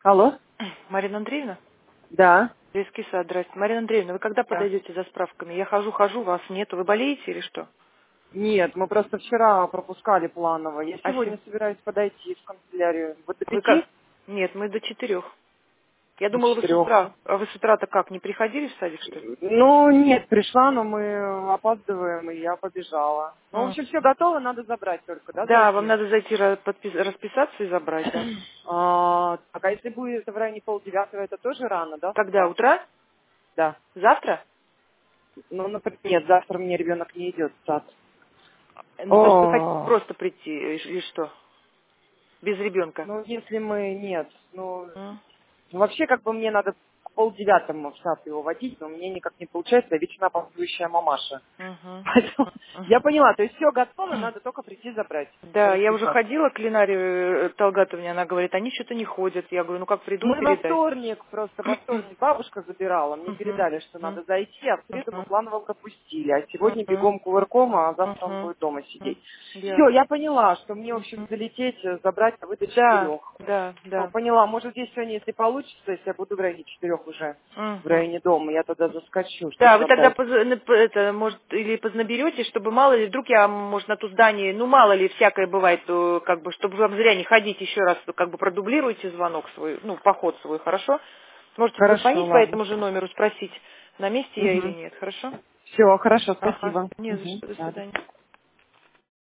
Алло? Марина Андреевна? Да. Детский сад, здрасте. Марина Андреевна, вы когда Да. подойдете за справками? Я хожу, вас нету. Вы болеете или что? Нет, мы просто вчера пропускали планово. Я А сегодня собираюсь подойти в канцелярию. Вот до вы как? 5? Нет, мы до 4. Я До думала, вы с 4. утра. А вы с утра-то как, не приходили в садик, что ли? Ну, нет, пришла, но мы опаздываем, и я побежала. Ну, в М. общем, все готово, надо забрать только, да, Да, вам зайти? надо зайти расписаться и забрать, да. Так, а если будет в районе 8:30, это тоже рано, да, с Когда? утра? Утра? Да. Завтра? Ну, например, нет, завтра мне ребенок не идет в сад. Ну, то есть вы хотите О, просто прийти, или что? Без ребенка? ну, если мы, нет, ну, М. вообще, как бы мне надо к 8:30 в сад его водить, но мне никак не получается, я вечно опаздывающая мамаша. Мгм. Поэтому я поняла, то есть все готово, надо только прийти забрать, Да, я уже расписаться. ходила к Ленаре Талгатовне, она говорит, они что-то не ходят. Я говорю, ну как приду, Мы во передай. вторник, просто во вторник бабушка забирала, мне Мгм. передали, что Мгм. надо зайти, а в среду мы Мгм. планово пропустили, а сегодня Мгм. бегом кувырком, а завтра он Мгм. будет дома Мгм. сидеть. Все, Ясно. я поняла, что мне, в общем, Мгм. залететь, забрать, а вы до Да, 4. да, Все, да. поняла, может здесь сегодня, если получится, если я буду в районе 4 уже, в Мгм. районе дома, я тогда заскочу, чтобы Да, вы тогда забрать. это, может, или познаберете, чтобы мало ли, вдруг я, может, на то здание, ну, мало ли, всякое бывает, как бы, чтобы вам зря не ходить еще раз, как бы продублируйте звонок свой, ну, поход свой, хорошо? Можете Хорошо, позвонить по ладно. этому же номеру, спросить, на месте я или Угу. нет, хорошо? Все, хорошо, Ага, спасибо. не за Угу. что, до Да, свидания.